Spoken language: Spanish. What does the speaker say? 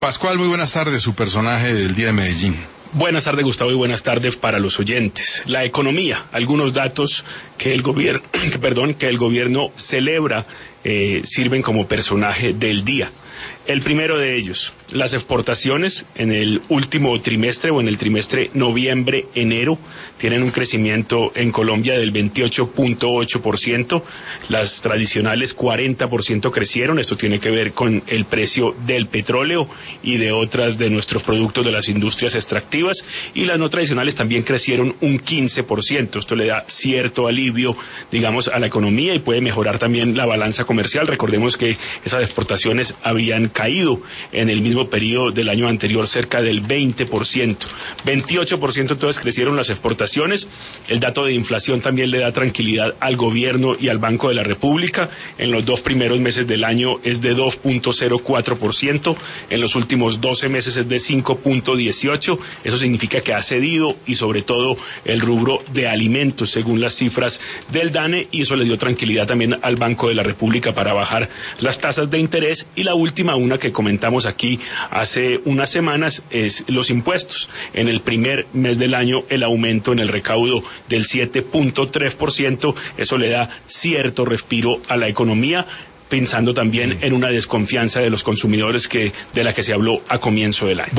Pascual, muy buenas tardes, su personaje del Día de Medellín. Buenas tardes, Gustavo, y buenas tardes para los oyentes. La economía, algunos datos que el gobierno celebra sirven como personaje del día. El primero de ellos, las exportaciones en el último trimestre o en el trimestre noviembre-enero tienen un crecimiento en Colombia del 28.8%, las tradicionales 40% crecieron, esto tiene que ver con el precio del petróleo y de otras de nuestros productos de las industrias extractivas, y las no tradicionales también crecieron un 15%, esto le da cierto alivio, digamos, a la economía y puede mejorar también la balanza comercial. Recordemos que esas exportaciones habían caído en el mismo periodo del año anterior cerca del 20%. 28% entonces crecieron las exportaciones. El dato de inflación también le da tranquilidad al gobierno y al Banco de la República. En los 2 primeros meses del año es de 2.04%, en los últimos 12 meses es de 5.18%. Eso significa que ha cedido, y sobre todo el rubro de alimentos según las cifras del DANE, y eso le dio tranquilidad también al Banco de la República para bajar las tasas de interés. Y la última, una que comentamos aquí hace unas semanas, es los impuestos. En el primer mes del año el aumento en el recaudo del 7.3%, eso le da cierto respiro a la economía, pensando también en una desconfianza de los consumidores de la que se habló a comienzo del año.